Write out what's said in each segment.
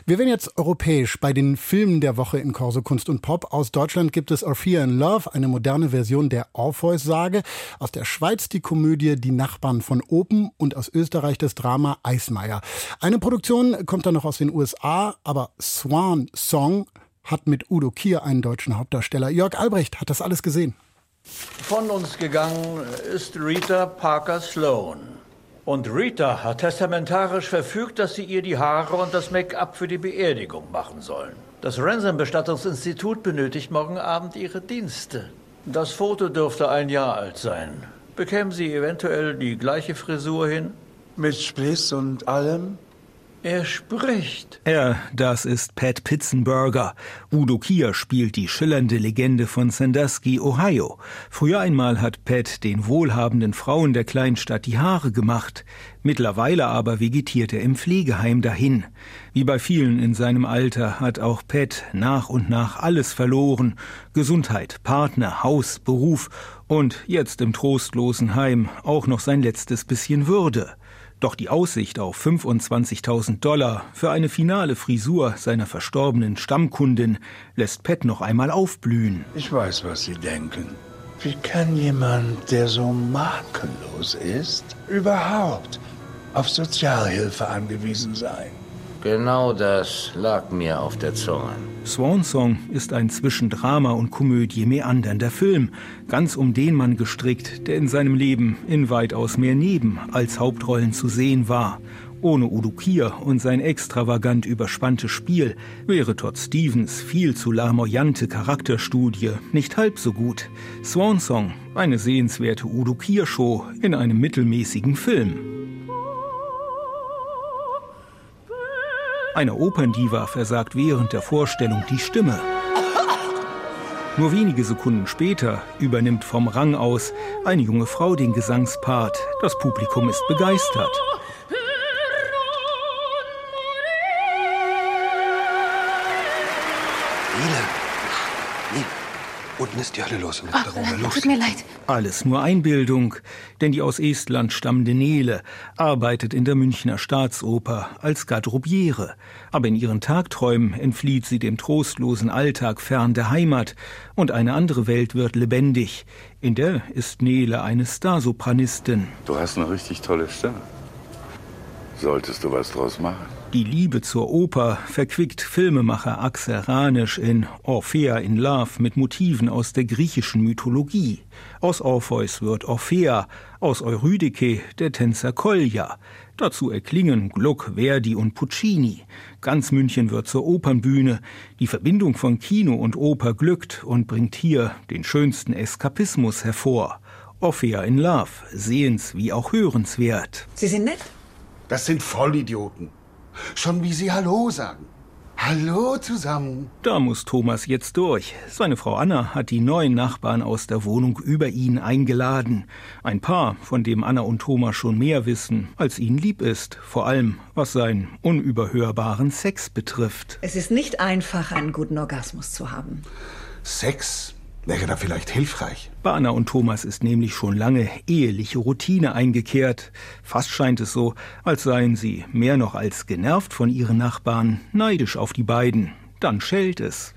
Wir werden jetzt europäisch bei den Filmen der Woche in Corso Kunst und Pop. Aus Deutschland gibt es Orphea in Love, eine moderne Version der Orpheus-Sage. Aus der Schweiz die Komödie Die Nachbarn von oben und aus Österreich das Drama Eismeier. Eine Produktion kommt dann noch aus den USA, aber Swan Song hat mit Udo Kier einen deutschen Hauptdarsteller. Jörg Albrecht hat das alles gesehen. Von uns gegangen ist Rita Parker Sloan. Und Rita hat testamentarisch verfügt, dass sie ihr die Haare und das Make-up für die Beerdigung machen sollen. Das Ransom-Bestattungsinstitut benötigt morgen Abend ihre Dienste. Das Foto dürfte 1 Jahr alt sein. Bekämen Sie eventuell die gleiche Frisur hin? Mit Spliss und allem? Er spricht. Ja, das ist Pat Pitzenberger. Udo Kier spielt die schillernde Legende von Sandusky, Ohio. Früher einmal hat Pat den wohlhabenden Frauen der Kleinstadt die Haare gemacht. Mittlerweile aber vegetiert er im Pflegeheim dahin. Wie bei vielen in seinem Alter hat auch Pat nach und nach alles verloren. Gesundheit, Partner, Haus, Beruf und jetzt im trostlosen Heim auch noch sein letztes bisschen Würde. Doch die Aussicht auf $25.000 für eine finale Frisur seiner verstorbenen Stammkundin lässt Pat noch einmal aufblühen. Ich weiß, was Sie denken. Wie kann jemand, der so makellos ist, überhaupt auf Sozialhilfe angewiesen sein? Genau das lag mir auf der Zunge. Swan Song ist ein zwischen Drama und Komödie meandernder Film, ganz um den Mann gestrickt, der in seinem Leben in weitaus mehr Neben- als Hauptrollen zu sehen war. Ohne Udo Kier und sein extravagant überspanntes Spiel wäre Todd Stevens viel zu larmoyante Charakterstudie nicht halb so gut. Swan Song, eine sehenswerte Udo Kier-Show in einem mittelmäßigen Film. Einer Operndiva versagt während der Vorstellung die Stimme. Nur wenige Sekunden später übernimmt vom Rang aus eine junge Frau den Gesangspart. Das Publikum ist begeistert. Unten ist die Hölle los mit der Luft. Tut mir leid. Alles nur Einbildung, denn die aus Estland stammende Nele arbeitet in der Münchner Staatsoper als Garderobiere. Aber in ihren Tagträumen entflieht sie dem trostlosen Alltag fern der Heimat und eine andere Welt wird lebendig. In der ist Nele eine Starsopranistin. Du hast eine richtig tolle Stimme. Solltest du was draus machen? Die Liebe zur Oper verquickt Filmemacher Axel Ranisch in Orphea in Love mit Motiven aus der griechischen Mythologie. Aus Orpheus wird Orphea, aus Eurydike der Tänzer Kolja. Dazu erklingen Gluck, Verdi und Puccini. Ganz München wird zur Opernbühne. Die Verbindung von Kino und Oper glückt und bringt hier den schönsten Eskapismus hervor. Orphea in Love, sehens- wie auch hörenswert. Sie sind nett? Das sind Vollidioten. Schon wie sie Hallo sagen. Hallo zusammen. Da muss Thomas jetzt durch. Seine Frau Anna hat die neuen Nachbarn aus der Wohnung über ihn eingeladen. Ein Paar, von dem Anna und Thomas schon mehr wissen, als ihnen lieb ist. Vor allem, was seinen unüberhörbaren Sex betrifft. Es ist nicht einfach, einen guten Orgasmus zu haben. Sex wäre da vielleicht hilfreich. Bei Anna und Thomas ist nämlich schon lange eheliche Routine eingekehrt. Fast scheint es so, als seien sie, mehr noch als genervt von ihren Nachbarn, neidisch auf die beiden. Dann schellt es.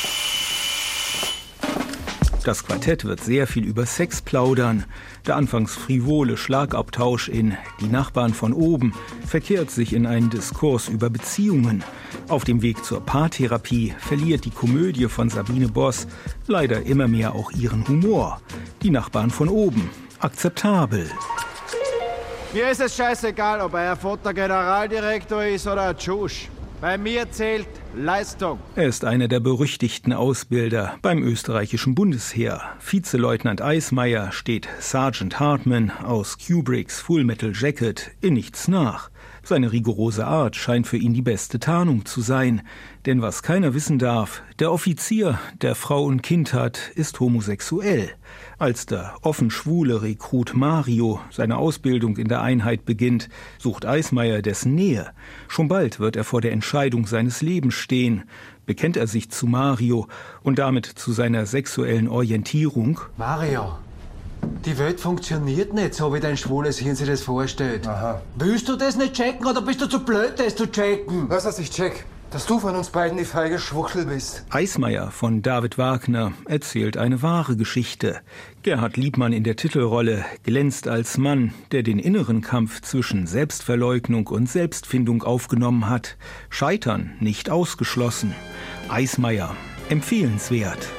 Das Quartett wird sehr viel über Sex plaudern. Der anfangs frivole Schlagabtausch in Die Nachbarn von oben verkehrt sich in einen Diskurs über Beziehungen. Auf dem Weg zur Paartherapie verliert die Komödie von Sabine Boss leider immer mehr auch ihren Humor. Die Nachbarn von oben, akzeptabel. Mir ist es scheißegal, ob er Vater Generaldirektor ist oder ein Tschusch. Bei mir zählt Leistung. Er ist einer der berüchtigten Ausbilder beim österreichischen Bundesheer. Vizeleutnant Eismeier steht Sergeant Hartman aus Kubricks Full Metal Jacket in nichts nach. Seine rigorose Art scheint für ihn die beste Tarnung zu sein. Denn was keiner wissen darf, der Offizier, der Frau und Kind hat, ist homosexuell. Als der offen schwule Rekrut Mario seine Ausbildung in der Einheit beginnt, sucht Eismeier dessen Nähe. Schon bald wird er vor der Entscheidung seines Lebens stehen. Bekennt er sich zu Mario und damit zu seiner sexuellen Orientierung? Mario, die Welt funktioniert nicht so, wie dein schwules Hirn sich das vorstellt. Aha. Willst du das nicht checken oder bist du zu blöd, das zu checken? Was, dass ich check? dass du von uns beiden die feige Schwuchtel bist. Eismeier von David Wagner erzählt eine wahre Geschichte. Gerhard Liebmann in der Titelrolle glänzt als Mann, der den inneren Kampf zwischen Selbstverleugnung und Selbstfindung aufgenommen hat. Scheitern nicht ausgeschlossen. Eismeier, empfehlenswert.